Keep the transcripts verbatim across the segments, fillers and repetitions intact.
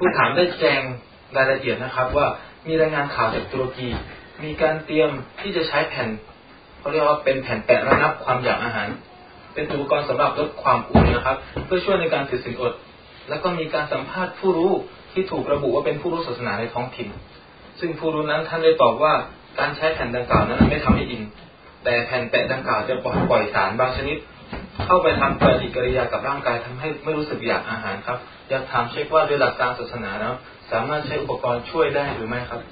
ผู้ถามได้แจ้งรายละเอียดนะครับว่ามีรายงานข่าวจากตุรกีมีการเตรียมที่จะใช้แผ่นเขาเรียกว่าเป็นแผ่นแปะระงับความอยากอาหารเป็นอุปกรณ์สำหรับลดความอ้วนนะครับเพื่อช่วยในการถือศีลอดแล้วก็มีการสัมภาษณ์ผู้รู้ที่ถูกระบุว่าเป็นผู้รู้ศาสนาในท้องถิ่นซึ่งผู้รู้นั้นท่านได้ตอบว่าการใช้แผ่นดังกล่าวนั้นไม่ทำให้อิ่มแต่แผ่นแปะดังกล่าวจะปล่อยปล่อยสารบางชนิดเข้าไปทำปฏิกิริยากับร่างกายทำให้ไม่รู้สึกอยากอาหารครับอยากถามเช็คว่าโดยหลักการศาสนาแล้วสามารถใช้อุปกรณ์ช่วยได้หรือไม่ครับ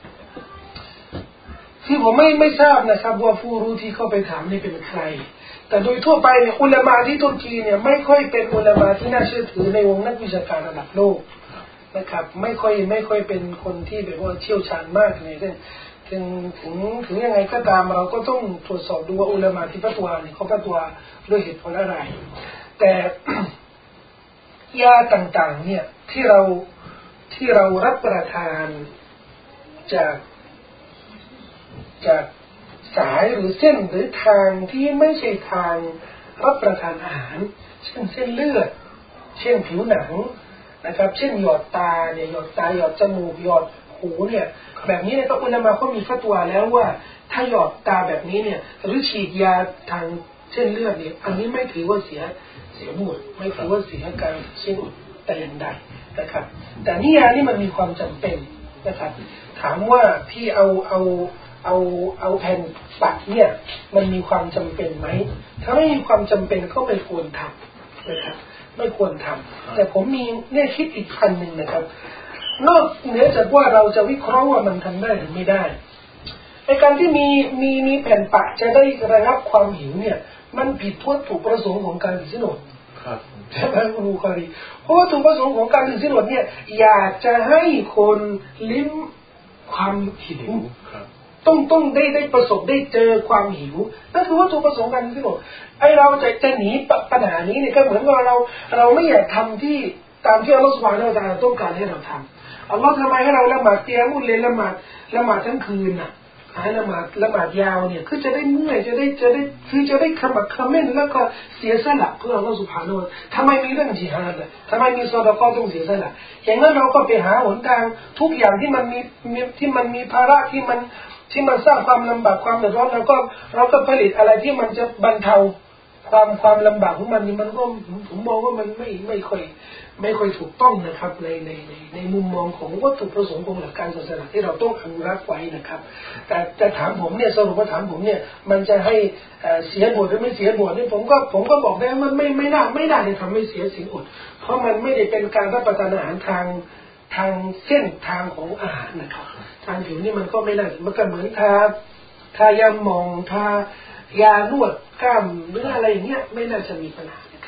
ที่ผมไม่ไม่ทราบนะครับว่าผู้รู้ที่เข้าไปถามนี่เป็นใครแต่โดยทั่วไปเนี่ยอุลามะที่ตุรกีเนี่ยไม่ค่อยเป็นอุลามะที่น่าเชื่อถือในวงนักวิชาการระดับโลกนะครับไม่ค่อยไม่ค่อยเป็นคนที่แบบว่าเชี่ยวชาญมากในเรื่องถึงถึงถึงยังไงก็ตามเราก็ต้องตรวจสอบดูว่าอุลามะที่ฟัตวาเนี่ยเขาฟัตวาด้วยเหตุผลอะไรแต่ ยาต่างๆเนี่ยที่เราที่เรารับประทานจากจากสายหรือเส้นหรือทางที่ไม่ใช่ทางรับประทานอาหารเช่นเส้นเลือดเช่นผิวหนังนะครับเช่นหยอดตาเนี่ยหยอดตาหยอดจมูกหยอดหูเนี่ยแบบนี้นะครับอุลามะเขามีฟัตวาแล้วว่าถ้าหยอดตาแบบนี้เนี่ยหรือฉีดยาทางเส้นเลือดเนี่ยอันนี้ไม่ถือว่าเสียเสียบุญไม่ถือว่าเสียการเสียบุญแต่อย่างใดนะครับแต่นี่ยานี่มันมีความจำเป็นนะครับถามว่าที่เอาเอาเอาเอาแผ่นปักเนี่ยมันมีความจำเป็นไหมถ้าไม่มีความจำเป็นก็ไม่ควรทำนะครับไม่ควรทำแต่ผมมีแง่คิดอีกอันหนึ่งนะครับนอกเหนือจากว่าเราจะวิเคราะห์ว่ามันทำได้หรือไม่ได้ในการที่มีมีมีแผ่นปักจะได้ระงับความหิวเนี่ยมันผิดวัตถุประสงค์ของการถือศีลอดครับใช่ไหมคุณบุคารีเพราะวัตถุประสงค์ของการถือศีลอดเนี่ยอยากจะให้คนลิ้มความหิวต้องต้องได้ได้ประสบได้เจอความหิวนั่นคือวัตถุประสงค์การถือศีลอดไอเราจะจะหนีปัญหานี้เนี่ยก็เหมือนกับเราเราไม่อยากทำที่ตามที่อัลลอฮฺซุบฮานะฮูวะตะอาลาต้องการให้เราทำอัลลอฮฺทำไมให้เราละหมาดเตียมุลเลยละหมาดละหมาดทั้งคืนน่ะให้ละหมาดละหมาดยาวเนี่ยคือจะได้เมื่อยจะได้จะได้คือจะได้ขมักเขม้นแล้วก็เสียสละเพื่ออัลลอฮฺซุบฮานะฮูวะตะอาลาทำไมมีเรื่องจิฮาดล่ะทำไมมีซอดะกอฮ์ต้องเสียสละอย่างนั้นเราก็ไปหาหนทางทุกอย่างที่มันมีที่มันมีภาระที่มันที่มันสร้างความลำบากความเดือดร้อนแล้วก็เราก็ผลิตอะไรที่มันจะบรรเทาความความลำบากของมันนี่มันก็ผมมองว่ามันไม่ไม่ค่อยไม่ค่อยถูกต้องนะครับในในในในมุมมองของวัตถุประสงค์ของหลักการศาสนาที่เราต้องอนุรักษ์ไว้นะครับแต่แต่ถามผมเนี่ยสรุปว่าถามผมเนี่ยมันจะให้เสียบทหรือไม่เสียบทนี่ผมก็ผมก็บอกได้ว่ามันไม่ไม่น่าไม่น่าจะทำให้เสียสิ่งอดเพราะมันไม่ได้เป็นการรับประทานอาหารทางทางเส้นทางของอาหารนะครับทางผิวนี่มันก็ไม่น่ามันก็เหมือนทาทายาหมองทายานวดกล้ามเนื้ออะไรอย่างเงี้ยไม่น่าจะมีปัญหา